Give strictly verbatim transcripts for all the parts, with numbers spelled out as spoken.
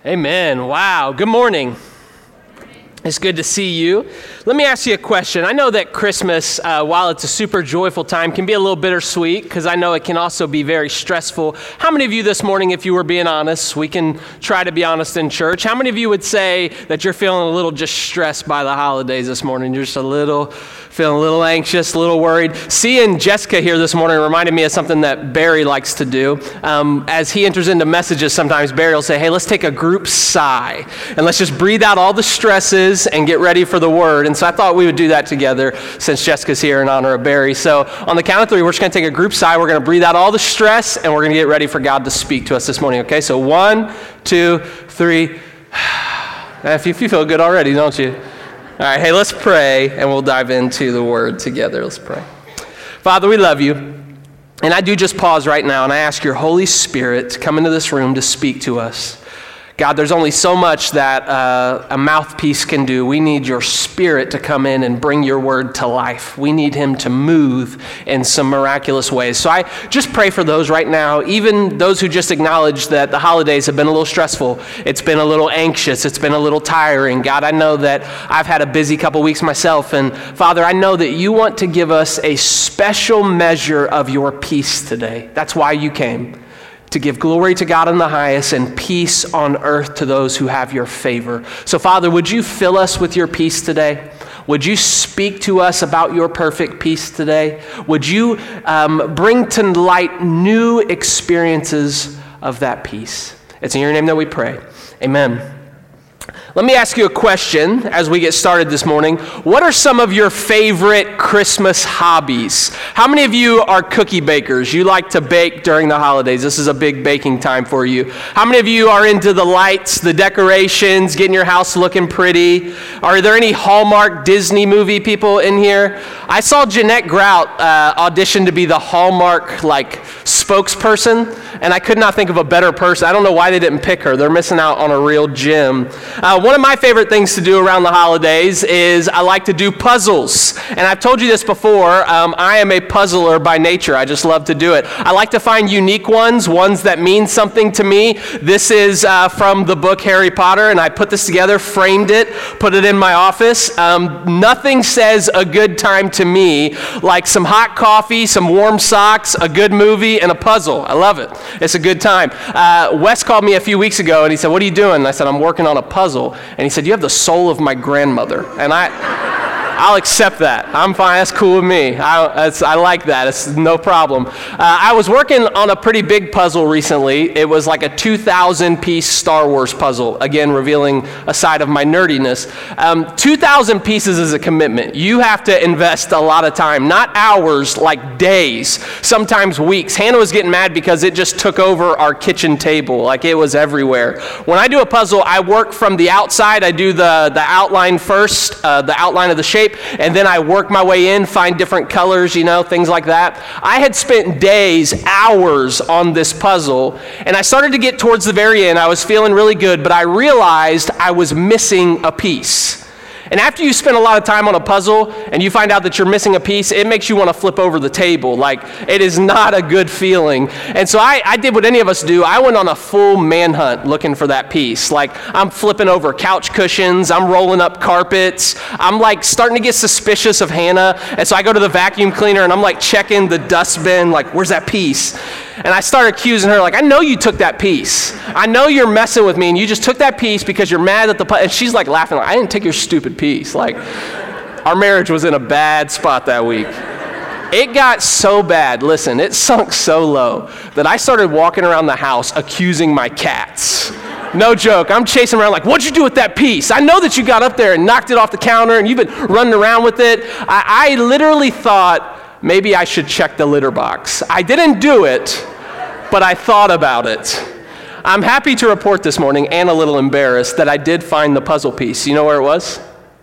Amen. Wow. Good morning. It's good to see you. Let me ask you a question. I know that Christmas, uh, while it's a super joyful time, can be a little bittersweet because I know it can also be very stressful. How many of you this morning, if you were being honest, we can try to be honest in church, how many of you would say that you're feeling a little just stressed by the holidays this morning? You're just a little, feeling a little anxious, a little worried. Seeing Jessica here this morning reminded me of something that Barry likes to do. Um, as he enters into messages, sometimes Barry will say, hey, let's take a group sigh and let's just breathe out all the stresses and get ready for the word. And so I thought we would do that together since Jessica's here in honor of Barry. So on the count of three, we're just going to take a group sigh. We're going to breathe out all the stress and we're going to get ready for God to speak to us this morning. Okay, so one, two, three. If you, if you feel good already, don't you? All right, hey, let's pray and we'll dive into the word together. Let's pray. Father, we love you. And I do just pause right now and I ask your Holy Spirit to come into this room to speak to us. God, there's only so much that uh, a mouthpiece can do. We need your Spirit to come in and bring your word to life. We need him to move in some miraculous ways. So I just pray for those right now, even those who just acknowledge that the holidays have been a little stressful. It's been a little anxious. It's been a little tiring. God, I know that I've had a busy couple weeks myself. And Father, I know that you want to give us a special measure of your peace today. That's why you came. To give glory to God in the highest and peace on earth to those who have your favor. So Father, would you fill us with your peace today? Would you speak to us about your perfect peace today? Would you um, bring to light new experiences of that peace? It's in your name that we pray. Amen. Let me ask you a question as we get started this morning. What are some of your favorite Christmas hobbies? How many of you are cookie bakers? You like to bake during the holidays. This is a big baking time for you. How many of you are into the lights, the decorations, getting your house looking pretty? Are there any Hallmark Disney movie people in here? I saw Jeanette Grout uh, audition to be the Hallmark like spokesperson, and I could not think of a better person. I don't know why they didn't pick her. They're missing out on a real gem. Uh, one of my favorite things to do around the holidays is I like to do puzzles. And I've told you this before, um, I am a puzzler by nature. I just love to do it. I like to find unique ones, ones that mean something to me. This is uh, from the book Harry Potter, and I put this together, framed it, put it in my office. Um, nothing says a good time to me like some hot coffee, some warm socks, a good movie, and a puzzle. I love it. It's a good time. Uh, Wes called me a few weeks ago, and he said, what are you doing? And I said, I'm working on a puzzle. And he said, you have the soul of my grandmother. And I... I'll accept that. I'm fine. That's cool with me. I, I like that. It's no problem. Uh, I was working on a pretty big puzzle recently. It was like a two thousand piece Star Wars puzzle, again, revealing a side of my nerdiness. Um, two thousand pieces is a commitment. You have to invest a lot of time, not hours, like days, sometimes weeks. Hannah was getting mad because it just took over our kitchen table. Like it was everywhere. When I do a puzzle, I work from the outside. I do the, the outline first, uh, the outline of the shape. And then I work my way in, find different colors, you know, things like that. I had spent days, hours on this puzzle, and I started to get towards the very end. I was feeling really good, but I realized I was missing a piece. And after you spend a lot of time on a puzzle and you find out that you're missing a piece, it makes you want to flip over the table. Like, it is not a good feeling. And so I, I did what any of us do. I went on a full manhunt looking for that piece. Like, I'm flipping over couch cushions. I'm rolling up carpets. I'm, like, starting to get suspicious of Hannah. And so I go to the vacuum cleaner, and I'm, like, checking the dustbin, like, where's that piece? And I started accusing her, like, I know you took that piece. I know you're messing with me, and you just took that piece because you're mad at the pu-. And she's, like, laughing, like, I didn't take your stupid piece. Like, our marriage was in a bad spot that week. It got so bad, listen, it sunk so low that I started walking around the house accusing my cats. No joke. I'm chasing around like, what'd you do with that piece? I know that you got up there and knocked it off the counter, and you've been running around with it. I, I literally thought maybe I should check the litter box. I didn't do it, but I thought about it. I'm happy to report this morning, and a little embarrassed, that I did find the puzzle piece. You know where it was?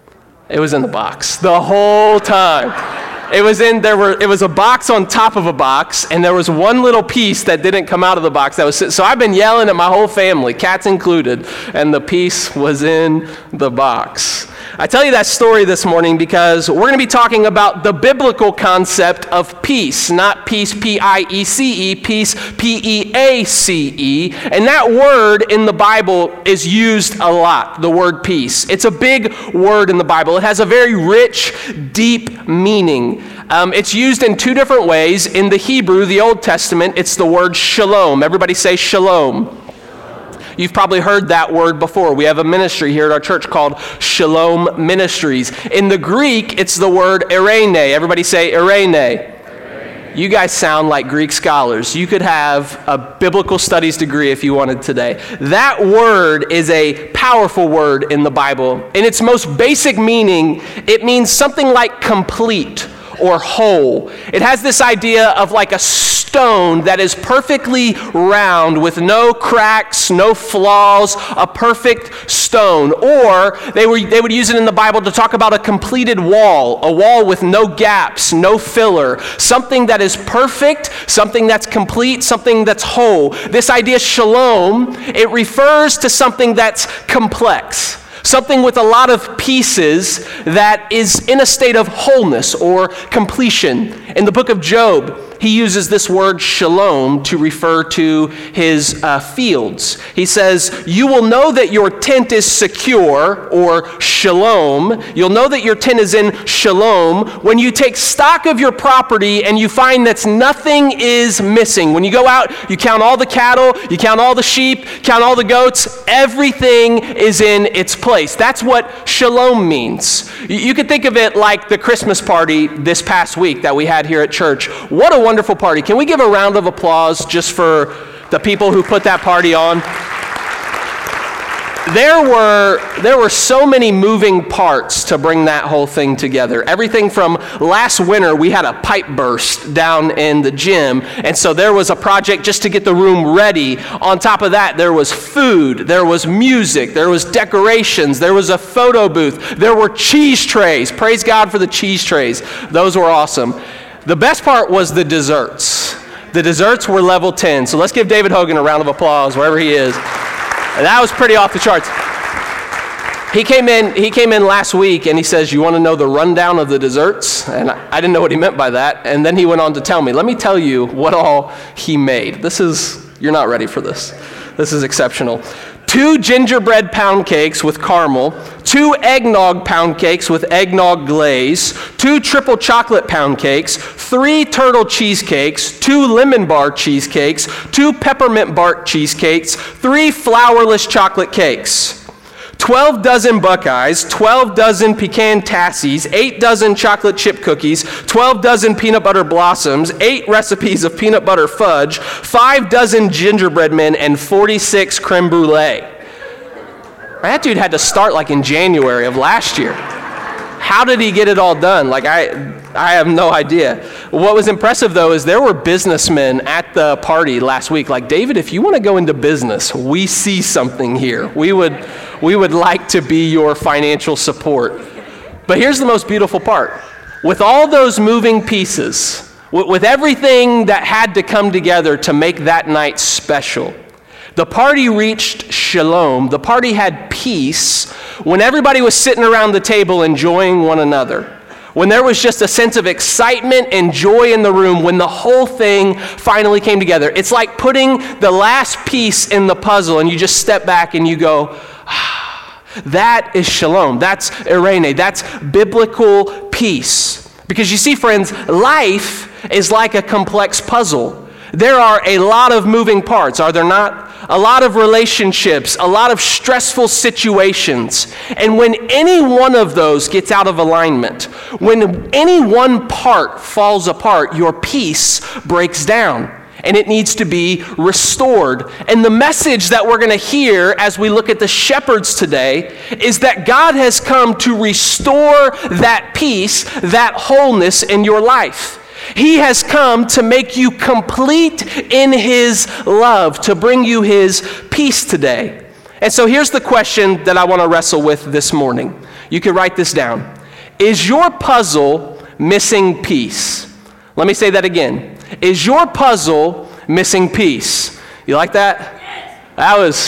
It was in the box the whole time. It was in, there were, it was a box on top of a box, and there was one little piece that didn't come out of the box. That was, so I've been yelling at my whole family, cats included, and the piece was in the box. I tell you that story this morning because we're going to be talking about the biblical concept of peace, not peace, P I E C E, peace, P E A C E. And that word in the Bible is used a lot, the word peace. It's a big word in the Bible. It has a very rich, deep meaning. Um, it's used in two different ways. In the Hebrew, the Old Testament, it's the word shalom. Everybody say shalom. You've probably heard that word before. We have a ministry here at our church called Shalom Ministries. In the Greek, it's the word eirene. Everybody say eirene. Eirene. You guys sound like Greek scholars. You could have a biblical studies degree if you wanted today. That word is a powerful word in the Bible. In its most basic meaning, it means something like complete or whole. It has this idea of like a stone that is perfectly round with no cracks, no flaws, a perfect stone. Or they were they would use it in the Bible to talk about a completed wall, a wall with no gaps, no filler, something that is perfect, something that's complete, something that's whole. This idea shalom, it refers to something that's complex. Something with a lot of pieces that is in a state of wholeness or completion. In the book of Job, he uses this word shalom to refer to his uh, fields. He says, you will know that your tent is secure, or shalom. You'll know that your tent is in shalom when you take stock of your property and you find that nothing is missing. When you go out, you count all the cattle, you count all the sheep, count all the goats, everything is in its place. That's what shalom means. You could think of it like the Christmas party this past week that we had here at church. What a wonderful party. Can we give a round of applause just for the people who put that party on? There were there were so many moving parts to bring that whole thing together. Everything from last winter, we had a pipe burst down in the gym, and so there was a project just to get the room ready. On top of that, there was food, there was music, there was decorations, there was a photo booth, there were cheese trays. Praise God for the cheese trays. Those were awesome. The best part was the desserts. The desserts were level ten. So let's give David Hogan a round of applause wherever he is. And that was pretty off the charts. He came in, he came in last week and he says, you want to know the rundown of the desserts? And I, I didn't know what he meant by that. And then he went on to tell me, let me tell you what all he made. This is, you're not ready for this. This is exceptional. Two gingerbread pound cakes with caramel, two eggnog pound cakes with eggnog glaze, two triple chocolate pound cakes, three turtle cheesecakes, two lemon bar cheesecakes, two peppermint bark cheesecakes, three flourless chocolate cakes, twelve dozen Buckeyes, twelve dozen pecan tassies, eight dozen chocolate chip cookies, twelve dozen peanut butter blossoms, eight recipes of peanut butter fudge, five dozen gingerbread men, and forty-six creme brulee. That dude had to start like in January of last year. How did he get it all done? Like, I I have no idea. What was impressive, though, is there were businessmen at the party last week. Like, David, if you want to go into business, we see something here. We would, we would like to be your financial support. But here's the most beautiful part. With all those moving pieces, with, with everything that had to come together to make that night special, the party reached shalom. The party had peace when everybody was sitting around the table enjoying one another. When there was just a sense of excitement and joy in the room when the whole thing finally came together. It's like putting the last piece in the puzzle and you just step back and you go, ah, that is shalom. That's eirene. That's biblical peace. Because you see, friends, life is like a complex puzzle. There are a lot of moving parts, are there not? A lot of relationships, a lot of stressful situations. And when any one of those gets out of alignment, when any one part falls apart, your peace breaks down and it needs to be restored. And the message that we're going to hear as we look at the shepherds today is that God has come to restore that peace, that wholeness in your life. He has come to make you complete in his love, to bring you his peace today. And so here's the question that I want to wrestle with this morning. You can write this down. Is your puzzle missing piece? Let me say that again. Is your puzzle missing piece? You like that? That was, that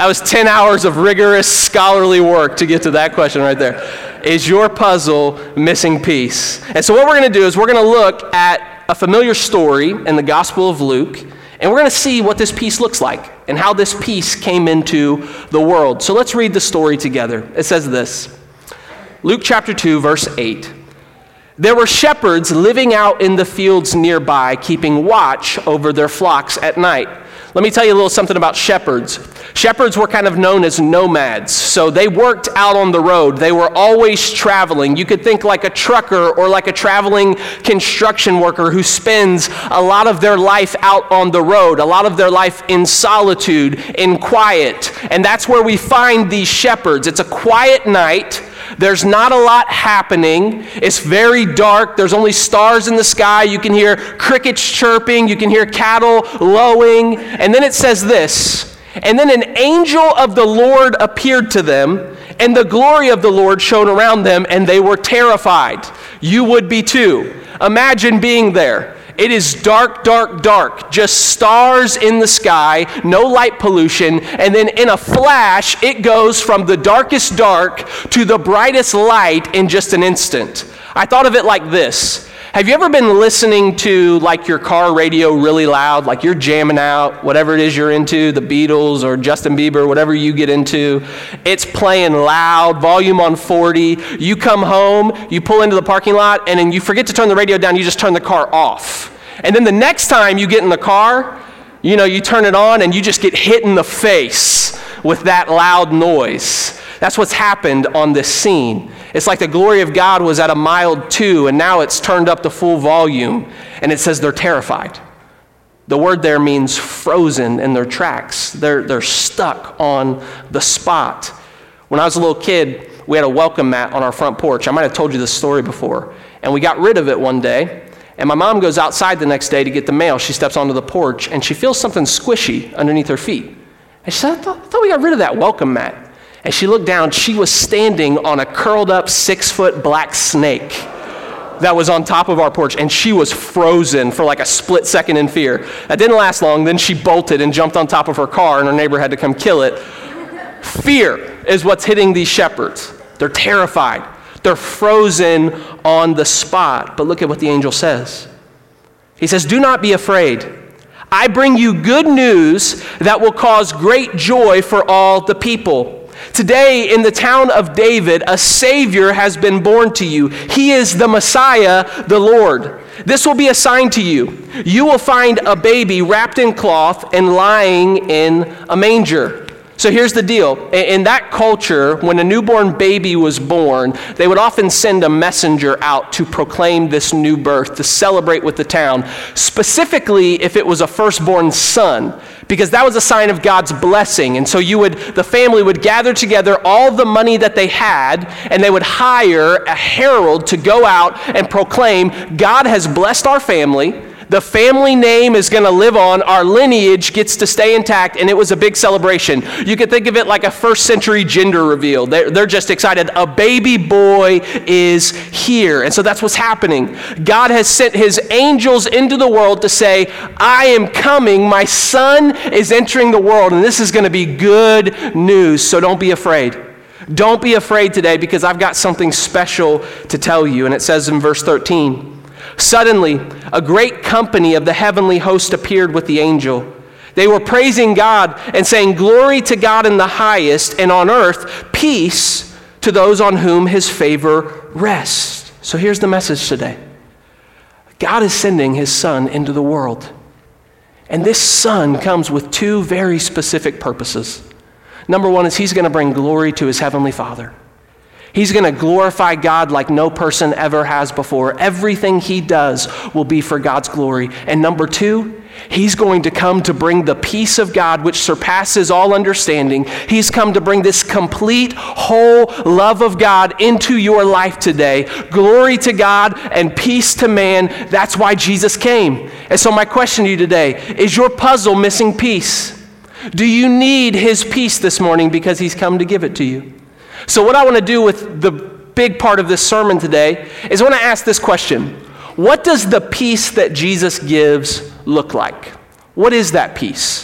That was ten hours of rigorous scholarly work to get to that question right there. Is your puzzle missing piece? And so what we're going to do is we're going to look at a familiar story in the Gospel of Luke, and we're going to see what this piece looks like and how this piece came into the world. So let's read the story together. It says this, Luke chapter two, verse eight. There were shepherds living out in the fields nearby, keeping watch over their flocks at night. Let me tell you a little something about shepherds. Shepherds were kind of known as nomads, so they worked out on the road. They were always traveling. You could think like a trucker or like a traveling construction worker who spends a lot of their life out on the road, a lot of their life in solitude, in quiet. And that's where we find these shepherds. It's a quiet night. There's not a lot happening. It's very dark. There's only stars in the sky. You can hear crickets chirping. You can hear cattle lowing. And then it says this, and then an angel of the Lord appeared to them, and the glory of the Lord shone around them, and they were terrified. You would be too. Imagine being there. It is dark, dark, dark, just stars in the sky, no light pollution, and then in a flash, it goes from the darkest dark to the brightest light in just an instant. I thought of it like this. Have you ever been listening to like your car radio really loud, like you're jamming out, whatever it is you're into, the Beatles or Justin Bieber, whatever you get into, it's playing loud, volume on forty. You come home, you pull into the parking lot, and then you forget to turn the radio down, you just turn the car off. And then the next time you get in the car, you know, you turn it on and you just get hit in the face with that loud noise. That's what's happened on this scene. It's like the glory of God was at a mild two, and now it's turned up to full volume, and it says they're terrified. The word there means frozen in their tracks. They're, they're stuck on the spot. When I was a little kid, we had a welcome mat on our front porch. I might have told you this story before. And we got rid of it one day, and my mom goes outside the next day to get the mail. She steps onto the porch, and she feels something squishy underneath her feet. And she said, I thought, I thought we got rid of that welcome mat. And she looked down, she was standing on a curled up six-foot black snake that was on top of our porch, and she was frozen for like a split second in fear. That didn't last long. Then she bolted and jumped on top of her car, and her neighbor had to come kill it. Fear is what's hitting these shepherds. They're terrified. They're frozen on the spot. But look at what the angel says. He says, do not be afraid. I bring you good news that will cause great joy for all the people. Today, in the town of David, a Savior has been born to you. He is the Messiah, the Lord. This will be a sign to you. You will find a baby wrapped in cloth and lying in a manger. So here's the deal. In that culture, when a newborn baby was born, they would often send a messenger out to proclaim this new birth, to celebrate with the town, specifically if it was a firstborn son, because that was a sign of God's blessing. And so you would, the family would gather together all the money that they had, and they would hire a herald to go out and proclaim, God has blessed our family. The family name is going to live on. Our lineage gets to stay intact, and it was a big celebration. You could think of it like a first century gender reveal. They're, they're just excited. A baby boy is here. And so that's what's happening. God has sent his angels into the world to say, I am coming. My son is entering the world, and this is going to be good news. So don't be afraid. Don't be afraid today, because I've got something special to tell you. And it says in verse thirteen, suddenly, a great company of the heavenly host appeared with the angel. They were praising God and saying, glory to God in the highest, and on earth, peace to those on whom his favor rests. So here's the message today. God is sending his son into the world. And this son comes with two very specific purposes. Number one is he's going to bring glory to his heavenly Father. He's going to glorify God like no person ever has before. Everything he does will be for God's glory. And number two, he's going to come to bring the peace of God which surpasses all understanding. He's come to bring this complete, whole love of God into your life today. Glory to God and peace to man. That's why Jesus came. And so my question to you today, is your puzzle missing peace? Do you need his peace this morning because he's come to give it to you? So what I want to do with the big part of this sermon today is I want to ask this question. What does the peace that Jesus gives look like? What is that peace?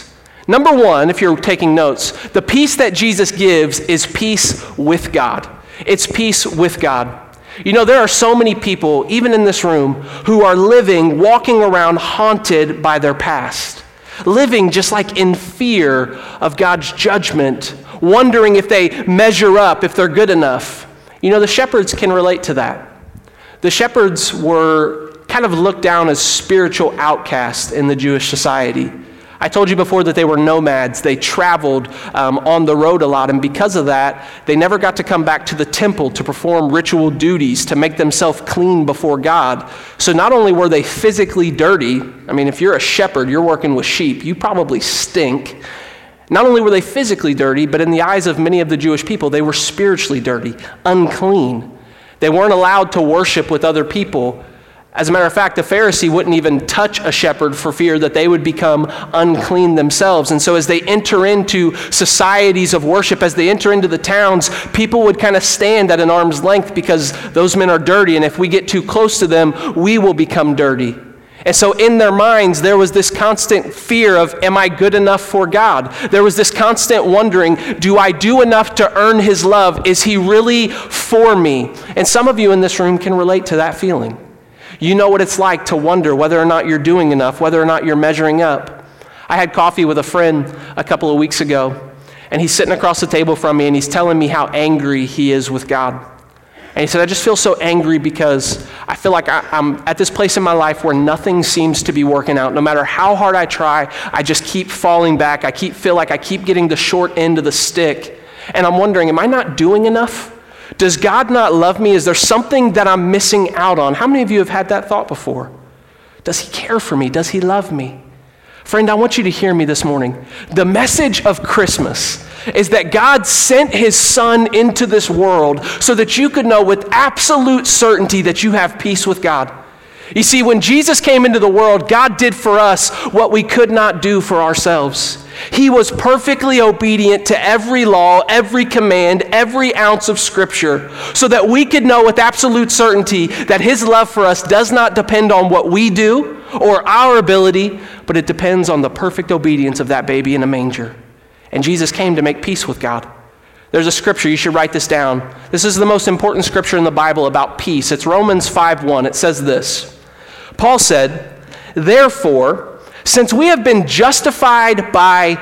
Number one, if you're taking notes, the peace that Jesus gives is peace with God. It's peace with God. You know, there are so many people, even in this room, who are living, walking around haunted by their past, living just like in fear of God's judgment, wondering if they measure up, if they're good enough. You know, the shepherds can relate to that. The shepherds were kind of looked down as spiritual outcasts in the Jewish society. I told you before that they were nomads. They traveled um, on the road a lot, and because of that, they never got to come back to the temple to perform ritual duties, to make themselves clean before God. So not only were they physically dirty, I mean, if you're a shepherd, you're working with sheep, you probably stink. Not only were they physically dirty, but in the eyes of many of the Jewish people, they were spiritually dirty, unclean. They weren't allowed to worship with other people. As a matter of fact, the Pharisee wouldn't even touch a shepherd for fear that they would become unclean themselves. And so as they enter into societies of worship, as they enter into the towns, people would kind of stand at an arm's length because those men are dirty, and if we get too close to them, we will become dirty. And so in their minds, there was this constant fear of, am I good enough for God? There was this constant wondering, do I do enough to earn his love? Is he really for me? And some of you in this room can relate to that feeling. You know what it's like to wonder whether or not you're doing enough, whether or not you're measuring up. I had coffee with a friend a couple of weeks ago, and he's sitting across the table from me, and he's telling me how angry he is with God. And he said, I just feel so angry because I feel like I, I'm at this place in my life where nothing seems to be working out. No matter how hard I try, I just keep falling back. I keep feel like I keep getting the short end of the stick. And I'm wondering, am I not doing enough? Does God not love me? Is there something that I'm missing out on? How many of you have had that thought before? Does he care for me? Does he love me? Friend, I want you to hear me this morning. The message of Christmas is that God sent his son into this world so that you could know with absolute certainty that you have peace with God. You see, when Jesus came into the world, God did for us what we could not do for ourselves. He was perfectly obedient to every law, every command, every ounce of Scripture, so that we could know with absolute certainty that his love for us does not depend on what we do or our ability, but it depends on the perfect obedience of that baby in a manger. And Jesus came to make peace with God. There's a scripture, you should write this down. This is the most important scripture in the Bible about peace. It's Romans five one. It says this. Paul said, therefore, since we have been justified by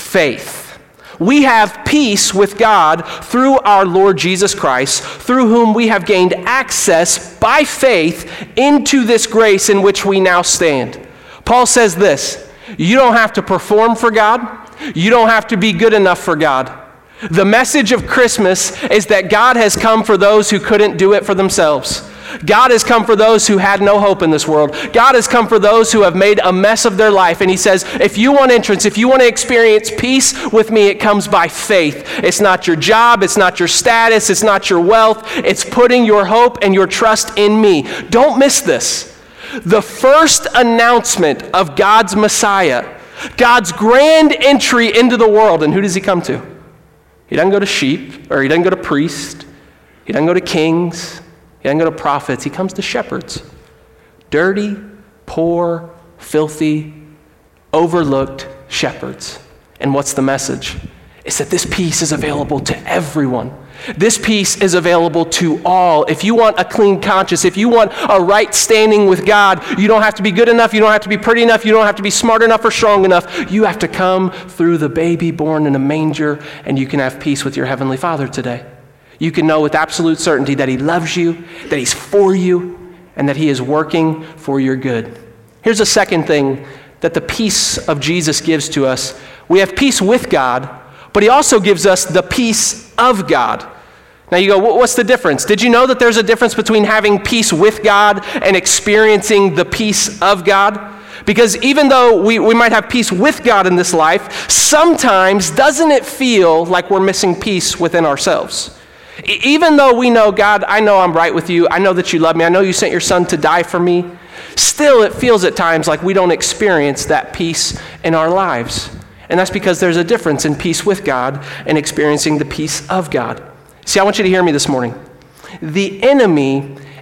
faith, we have peace with God through our Lord Jesus Christ, through whom we have gained access by faith into this grace in which we now stand. Paul says this, you don't have to perform for God. You don't have to be good enough for God. The message of Christmas is that God has come for those who couldn't do it for themselves. God has come for those who had no hope in this world. God has come for those who have made a mess of their life. And he says, if you want entrance, if you want to experience peace with me, it comes by faith. It's not your job. It's not your status. It's not your wealth. It's putting your hope and your trust in me. Don't miss this. The first announcement of God's Messiah, God's grand entry into the world. And who does he come to? He doesn't go to sheep, or he doesn't go to priests. He doesn't go to kings. He doesn't go to prophets. He comes to shepherds. Dirty, poor, filthy, overlooked shepherds. And what's the message? It's that this peace is available to everyone. This peace is available to all. If you want a clean conscience, if you want a right standing with God, you don't have to be good enough, you don't have to be pretty enough, you don't have to be smart enough or strong enough. You have to come through the baby born in a manger, and you can have peace with your Heavenly Father today. You can know with absolute certainty that he loves you, that he's for you, and that he is working for your good. Here's a second thing that the peace of Jesus gives to us. We have peace with God, but he also gives us the peace of God. Now you go, what's the difference? Did you know that there's a difference between having peace with God and experiencing the peace of God? Because even though we, we might have peace with God in this life, sometimes doesn't it feel like we're missing peace within ourselves? Even though we know, God, I know I'm right with you. I know that you love me. I know you sent your son to die for me. Still, it feels at times like we don't experience that peace in our lives. And that's because there's a difference in peace with God and experiencing the peace of God. See, I want you to hear me this morning. The enemy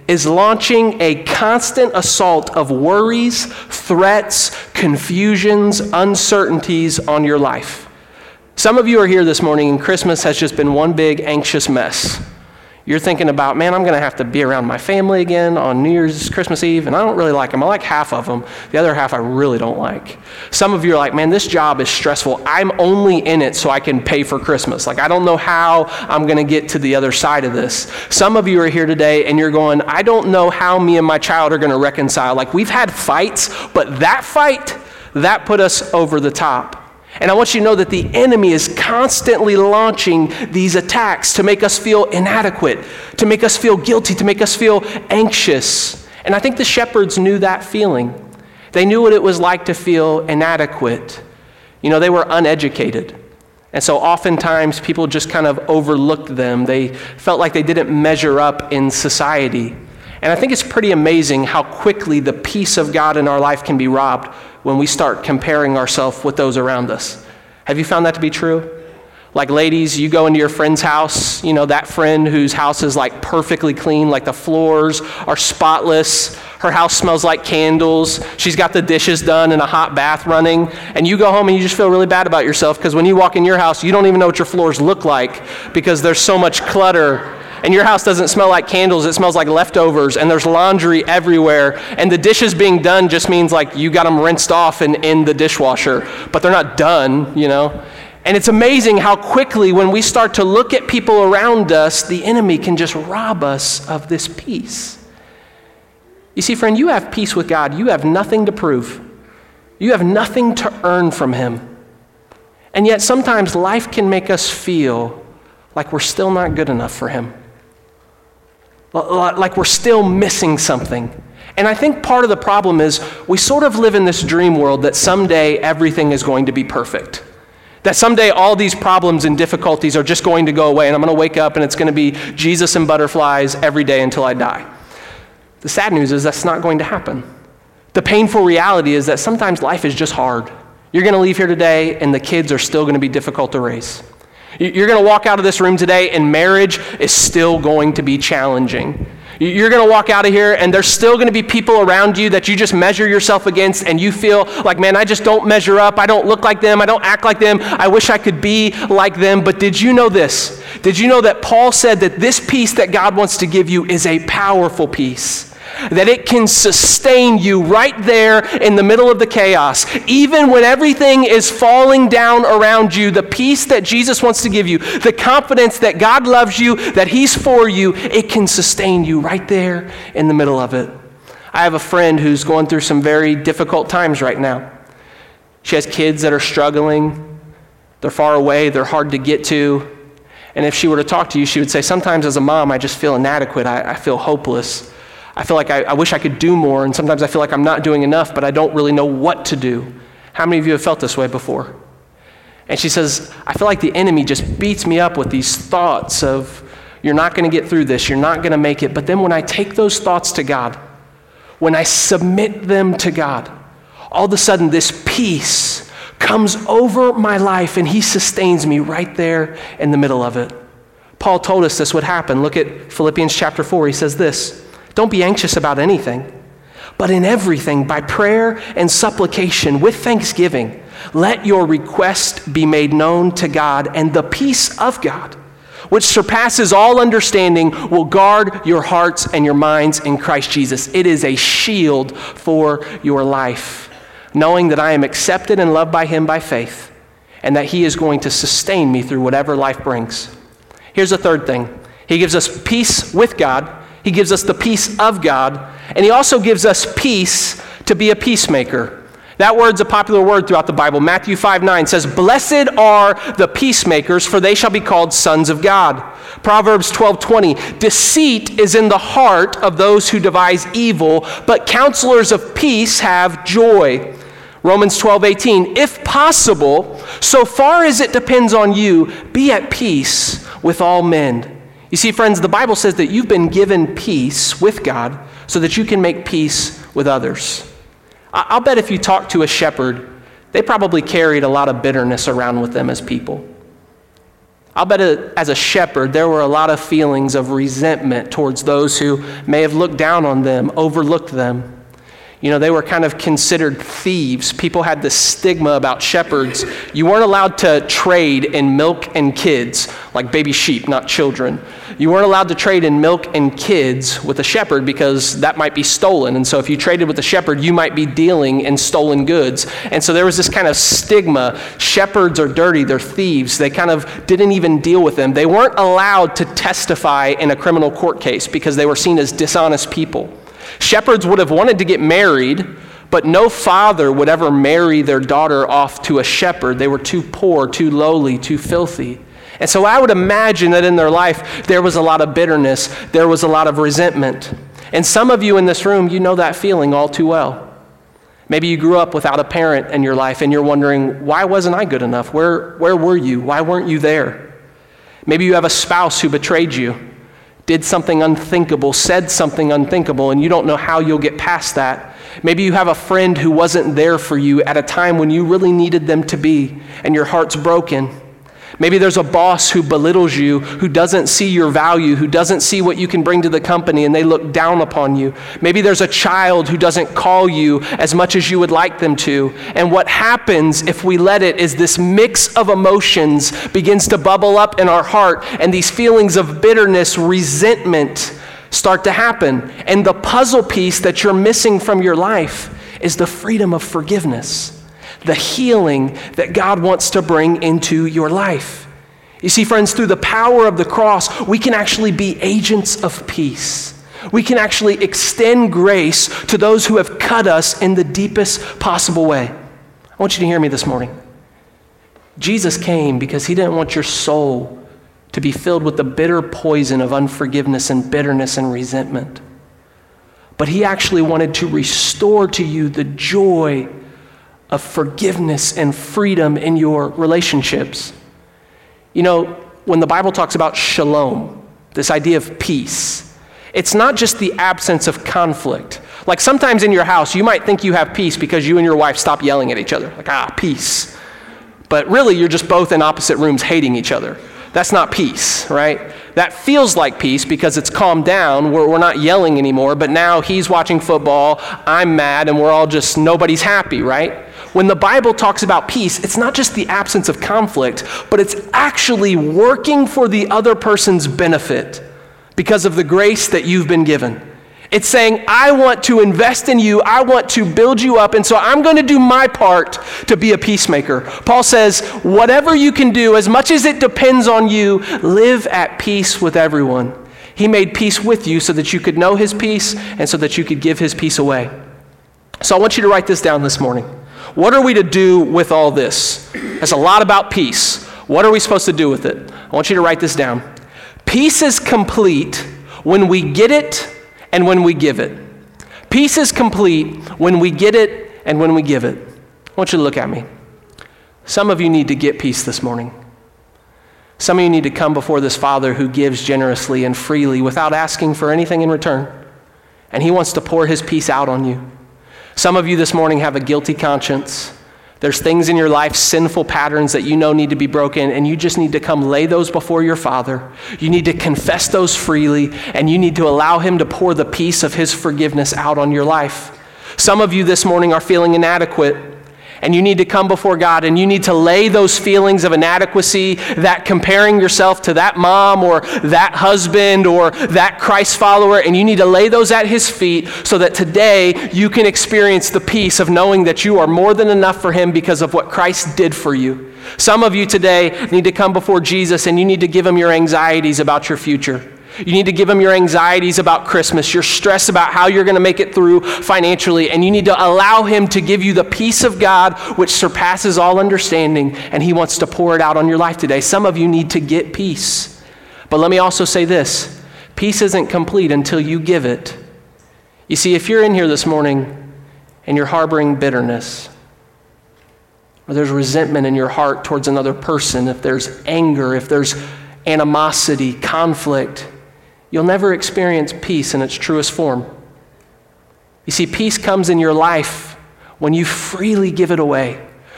is launching a constant assault of worries, threats, confusions, uncertainties on your life. Some of you are here this morning and Christmas has just been one big anxious mess. You're thinking about, man, I'm going to have to be around my family again on New Year's, Christmas Eve, and I don't really like them. I like half of them. The other half I really don't like. Some of you are like, man, this job is stressful. I'm only in it so I can pay for Christmas. Like, I don't know how I'm going to get to the other side of this. Some of you are here today and you're going, I don't know how me and my child are going to reconcile. Like, we've had fights, but that fight, that put us over the top. And I want you to know that the enemy is constantly launching these attacks to make us feel inadequate, to make us feel guilty, to make us feel anxious. And I think the shepherds knew that feeling. They knew what it was like to feel inadequate. You know, they were uneducated. And so oftentimes people just kind of overlooked them. They felt like they didn't measure up in society. And I think it's pretty amazing how quickly the peace of God in our life can be robbed when we start comparing ourselves with those around us. Have you found that to be true? Like, ladies, you go into your friend's house, you know, that friend whose house is like perfectly clean, like the floors are spotless, her house smells like candles, she's got the dishes done and a hot bath running, and you go home and you just feel really bad about yourself because when you walk in your house, you don't even know what your floors look like because there's so much clutter. And your house doesn't smell like candles, it smells like leftovers, and there's laundry everywhere. And the dishes being done just means like you got them rinsed off and in the dishwasher, but they're not done, you know. And it's amazing how quickly when we start to look at people around us, the enemy can just rob us of this peace. You see, friend, you have peace with God. You have nothing to prove. You have nothing to earn from him. And yet sometimes life can make us feel like we're still not good enough for him. Like we're still missing something. And I think part of the problem is we sort of live in this dream world that someday everything is going to be perfect. That someday all these problems and difficulties are just going to go away and I'm going to wake up and it's going to be Jesus and butterflies every day until I die. The sad news is that's not going to happen. The painful reality is that sometimes life is just hard. You're going to leave here today and the kids are still going to be difficult to raise. You're going to walk out of this room today and marriage is still going to be challenging. You're going to walk out of here and there's still going to be people around you that you just measure yourself against and you feel like, man, I just don't measure up. I don't look like them. I don't act like them. I wish I could be like them. But did you know this? Did you know that Paul said that this peace that God wants to give you is a powerful peace? That it can sustain you right there in the middle of the chaos. Even when everything is falling down around you, the peace that Jesus wants to give you, the confidence that God loves you, that he's for you, it can sustain you right there in the middle of it. I have a friend who's going through some very difficult times right now. She has kids that are struggling. They're far away. They're hard to get to. And if she were to talk to you, she would say, sometimes as a mom, I just feel inadequate. I, I feel hopeless. I feel like I, I wish I could do more, and sometimes I feel like I'm not doing enough, but I don't really know what to do. How many of you have felt this way before? And she says, I feel like the enemy just beats me up with these thoughts of, you're not going to get through this, you're not going to make it. But then when I take those thoughts to God, when I submit them to God, all of a sudden this peace comes over my life, and he sustains me right there in the middle of it. Paul told us this would happen. Look at Philippians chapter four. He says this, don't be anxious about anything, but in everything, by prayer and supplication, with thanksgiving, let your request be made known to God, and the peace of God, which surpasses all understanding, will guard your hearts and your minds in Christ Jesus. It is a shield for your life, knowing that I am accepted and loved by him by faith, and that he is going to sustain me through whatever life brings. Here's the third thing. He gives us peace with God. He gives us the peace of God, and he also gives us peace to be a peacemaker. That word's a popular word throughout the Bible. Matthew five nine says, blessed are the peacemakers, for they shall be called sons of God. Proverbs twelve twenty, deceit is in the heart of those who devise evil, but counselors of peace have joy. Romans twelve eighteen, if possible, so far as it depends on you, be at peace with all men. You see, friends, the Bible says that you've been given peace with God so that you can make peace with others. I'll bet if you talk to a shepherd, they probably carried a lot of bitterness around with them as people. I'll bet it, as a shepherd, there were a lot of feelings of resentment towards those who may have looked down on them, overlooked them. You know, they were kind of considered thieves. People had this stigma about shepherds. You weren't allowed to trade in milk and kids, like baby sheep, not children. You weren't allowed to trade in milk and kids with a shepherd because that might be stolen. And so if you traded with a shepherd, you might be dealing in stolen goods. And so there was this kind of stigma. Shepherds are dirty, they're thieves. They kind of didn't even deal with them. They weren't allowed to testify in a criminal court case because they were seen as dishonest people. Shepherds would have wanted to get married, but no father would ever marry their daughter off to a shepherd. They were too poor, too lowly, too filthy. And so I would imagine that in their life, there was a lot of bitterness. There was a lot of resentment. And some of you in this room, you know that feeling all too well. Maybe you grew up without a parent in your life and you're wondering, why wasn't I good enough? Where, where were you? Why weren't you there? Maybe you have a spouse who betrayed you, did something unthinkable, said something unthinkable, and you don't know how you'll get past that. Maybe you have a friend who wasn't there for you at a time when you really needed them to be, and your heart's broken. Maybe there's a boss who belittles you, who doesn't see your value, who doesn't see what you can bring to the company, and they look down upon you. Maybe there's a child who doesn't call you as much as you would like them to. And what happens if we let it is this mix of emotions begins to bubble up in our heart, and these feelings of bitterness, resentment start to happen. And the puzzle piece that you're missing from your life is the freedom of forgiveness. The healing that God wants to bring into your life. You see, friends, through the power of the cross, we can actually be agents of peace. We can actually extend grace to those who have cut us in the deepest possible way. I want you to hear me this morning. Jesus came because he didn't want your soul to be filled with the bitter poison of unforgiveness and bitterness and resentment. But he actually wanted to restore to you the joy of forgiveness and freedom in your relationships. You know, when the Bible talks about shalom, this idea of peace, it's not just the absence of conflict. Like sometimes in your house, you might think you have peace because you and your wife stop yelling at each other. Like, ah, peace. But really, you're just both in opposite rooms hating each other. That's not peace, right? That feels like peace because it's calmed down. We're, we're not yelling anymore, but now he's watching football, I'm mad, and we're all just, nobody's happy, right? When the Bible talks about peace, it's not just the absence of conflict, but it's actually working for the other person's benefit because of the grace that you've been given. It's saying, I want to invest in you, I want to build you up, and so I'm going to do my part to be a peacemaker. Paul says, whatever you can do, as much as it depends on you, live at peace with everyone. He made peace with you so that you could know his peace and so that you could give his peace away. So I want you to write this down this morning. What are we to do with all this? It's a lot about peace. What are we supposed to do with it? I want you to write this down. Peace is complete when we get it and when we give it. Peace is complete when we get it and when we give it. I want you to look at me. Some of you need to get peace this morning. Some of you need to come before this Father who gives generously and freely without asking for anything in return. And he wants to pour his peace out on you. Some of you this morning have a guilty conscience. There's things in your life, sinful patterns that you know need to be broken, and you just need to come lay those before your Father. You need to confess those freely, and you need to allow him to pour the peace of his forgiveness out on your life. Some of you this morning are feeling inadequate, and you need to come before God, and you need to lay those feelings of inadequacy, that comparing yourself to that mom or that husband or that Christ follower, and you need to lay those at his feet so that today you can experience the peace of knowing that you are more than enough for him because of what Christ did for you. Some of you today need to come before Jesus, and you need to give him your anxieties about your future. You need to give him your anxieties about Christmas, your stress about how you're going to make it through financially, and you need to allow him to give you the peace of God which surpasses all understanding, and he wants to pour it out on your life today. Some of you need to get peace. But let me also say this, peace isn't complete until you give it. You see, if you're in here this morning and you're harboring bitterness, or there's resentment in your heart towards another person, if there's anger, if there's animosity, conflict, you'll never experience peace in its truest form. You see, peace comes in your life when you freely give it away,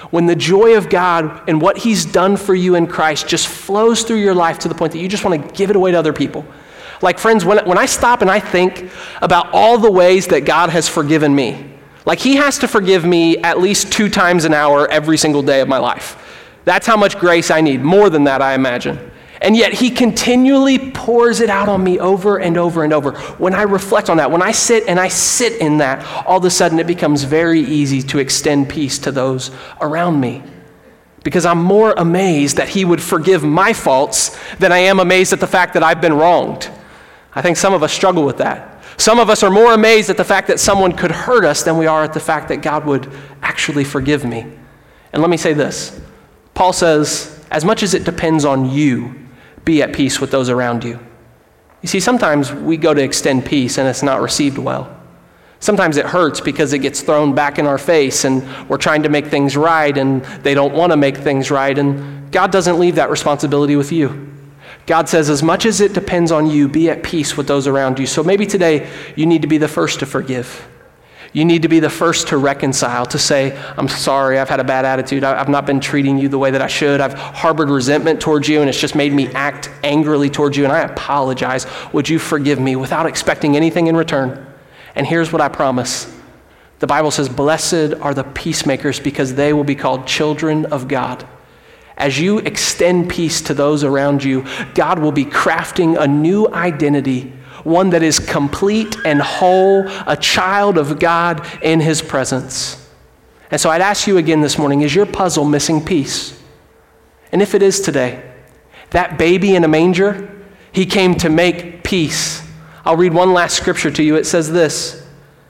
when the joy of God and what he's done for you in Christ just flows through your life to the point that you just want to give it away to other people. Like, friends, when, when I stop and I think about all the ways that God has forgiven me, like he has to forgive me at least two times an hour every single day of my life. That's how much grace I need, more than that, I imagine. And yet he continually pours it out on me over and over and over. When I reflect on that, when I sit and I sit in that, all of a sudden it becomes very easy to extend peace to those around me. Because I'm more amazed that he would forgive my faults than I am amazed at the fact that I've been wronged. I think some of us struggle with that. Some of us are more amazed at the fact that someone could hurt us than we are at the fact that God would actually forgive me. And let me say this. Paul says, as much as it depends on you, be at peace with those around you. You see, sometimes we go to extend peace and it's not received well. Sometimes it hurts because it gets thrown back in our face and we're trying to make things right and they don't want to make things right, and God doesn't leave that responsibility with you. God says, as much as it depends on you, be at peace with those around you. So maybe today you need to be the first to forgive. You need to be the first to reconcile, to say, I'm sorry, I've had a bad attitude. I've not been treating you the way that I should. I've harbored resentment towards you, and it's just made me act angrily towards you, and I apologize. Would you forgive me without expecting anything in return? And here's what I promise. The Bible says, blessed are the peacemakers because they will be called children of God. As you extend peace to those around you, God will be crafting a new identity, one that is complete and whole, a child of God in his presence. And so I'd ask you again this morning, is your puzzle missing piece? And if it is today, that baby in a manger, he came to make peace. I'll read one last scripture to you. It says this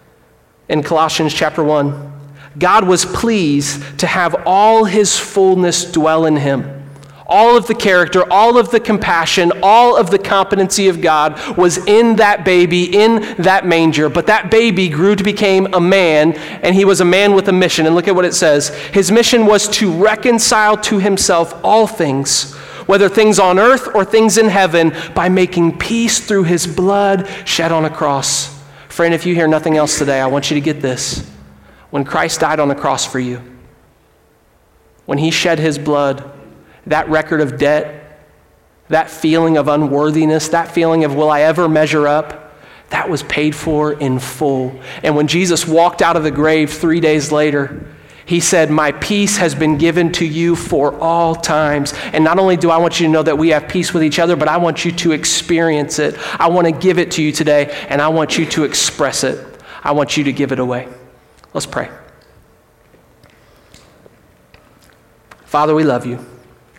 in Colossians chapter one. God was pleased to have all his fullness dwell in him. All of the character, all of the compassion, all of the competency of God was in that baby, in that manger. But that baby grew to become a man, and he was a man with a mission. And look at what it says. His mission was to reconcile to himself all things, whether things on earth or things in heaven, by making peace through his blood shed on a cross. Friend, if you hear nothing else today, I want you to get this. When Christ died on the cross for you, when he shed his blood, that record of debt, that feeling of unworthiness, that feeling of will I ever measure up, that was paid for in full. And when Jesus walked out of the grave three days later, he said, my peace has been given to you for all times. And not only do I want you to know that we have peace with each other, but I want you to experience it. I want to give it to you today, and I want you to express it. I want you to give it away. Let's pray. Father, we love you.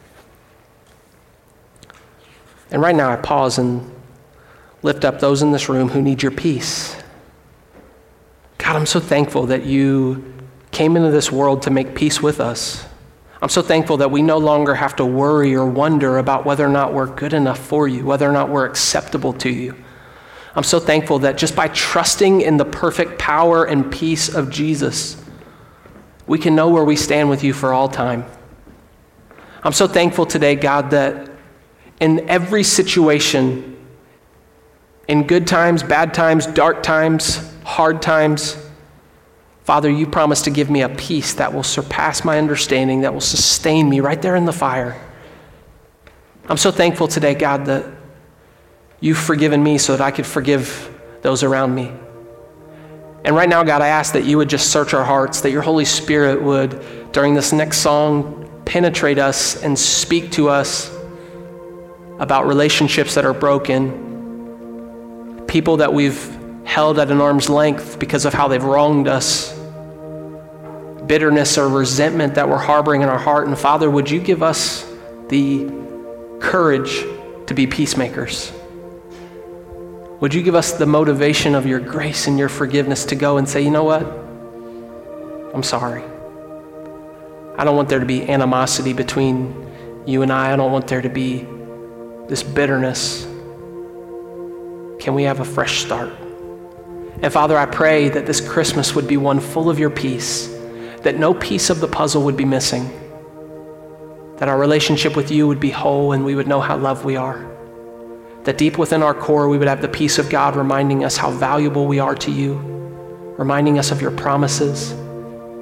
And right now I pause and lift up those in this room who need your peace. God, I'm so thankful that you came into this world to make peace with us. I'm so thankful that we no longer have to worry or wonder about whether or not we're good enough for you, whether or not we're acceptable to you. I'm so thankful that just by trusting in the perfect power and peace of Jesus, we can know where we stand with you for all time. I'm so thankful today, God, that in every situation, in good times, bad times, dark times, hard times, Father, you promise to give me a peace that will surpass my understanding, that will sustain me right there in the fire. I'm so thankful today, God, that you've forgiven me so that I could forgive those around me. And right now, God, I ask that you would just search our hearts, that your Holy Spirit would, during this next song, penetrate us and speak to us about relationships that are broken, people that we've held at an arm's length because of how they've wronged us, bitterness or resentment that we're harboring in our heart. And Father, would you give us the courage to be peacemakers? Would you give us the motivation of your grace and your forgiveness to go and say, you know what? I'm sorry. I don't want there to be animosity between you and I. I don't want there to be this bitterness. Can we have a fresh start? And Father, I pray that this Christmas would be one full of your peace, that no piece of the puzzle would be missing, that our relationship with you would be whole and we would know how loved we are, that deep within our core we would have the peace of God reminding us how valuable we are to you, reminding us of your promises.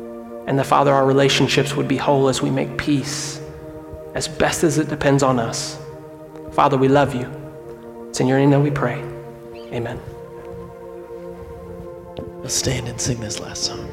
And that, Father, our relationships would be whole as we make peace, as best as it depends on us. Father, we love you. It's in your name that we pray. Amen. Let's stand and sing this last song.